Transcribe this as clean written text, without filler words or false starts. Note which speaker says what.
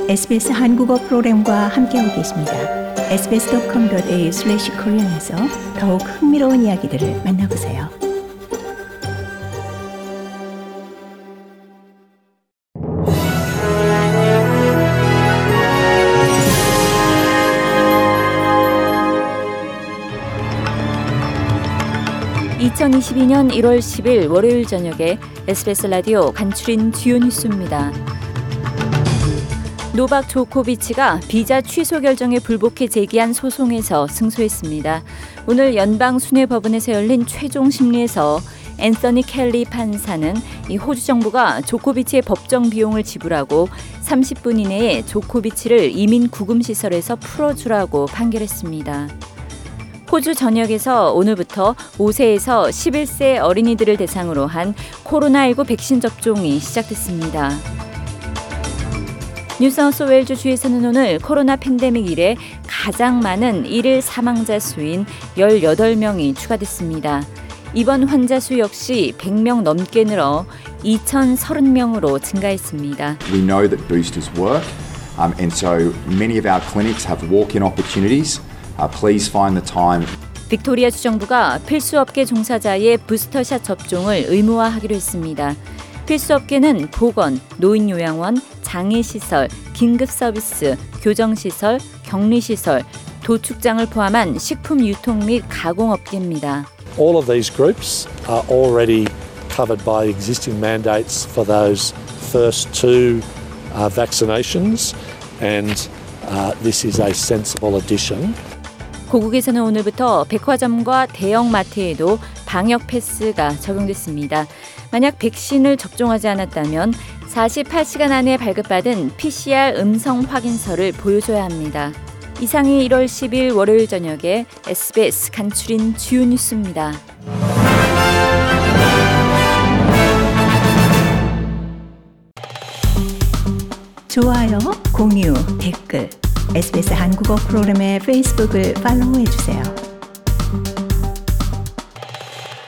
Speaker 1: SBS 한국어 프로그램과 함께하고 계십니다. sbs.com.au/korean에서 더욱 흥미로운 이야기들을 만나보세요.
Speaker 2: (2022년 1월 10일) 월요일 저녁에 SBS 라디오 간추린 주요 뉴스입니다. 노박 조코비치가 비자 취소 결정에 불복해 제기한 소송에서 승소했습니다. 오늘 연방순회법원에서 열린 최종 심리에서 앤서니 켈리 판사는 이 호주 정부가 조코비치의 법정 비용을 지불하고 30분 이내에 조코비치를 이민 구금시설에서 풀어주라고 판결했습니다. 호주 전역에서 오늘부터 5세에서 11세 어린이들을 대상으로 한 코로나19 백신 접종이 시작됐습니다. 뉴사우스웨일즈 주에서는 오늘 코로나 팬데믹 이래 가장 많은 일일 사망자 수인 18명이 추가됐습니다. 이번 환자 수 역시 100명 넘게 늘어 2,030명으로 증가했습니다.
Speaker 3: We know that boosters work, and so many of our clinics have walk-in opportunities. Please find the time.
Speaker 2: 빅토리아 주정부가 필수업계 종사자의 부스터샷 접종을 의무화하기로 했습니다. 필수업계는 보건, 노인요양원, 장애시설, 긴급서비스, 교정시설, 격리시설, 도축장을 포함한 식품 유통 및 가공업계입니다.
Speaker 4: All of these groups are already covered by existing mandates for those first two vaccinations, and this is a sensible addition.
Speaker 2: 고국에서는 오늘부터 백화점과 대형마트에도 방역 패스가 적용됐습니다. 만약 백신을 접종하지 않았다면 48시간 안에 발급받은 PCR 음성 확인서를 보여줘야 합니다. 이상이 1월 10일 월요일 저녁에 SBS 간추린 주요 뉴스입니다.
Speaker 1: 좋아요, 공유, 댓글 SBS 한국어 프로그램의 페이스북을 팔로우해주세요.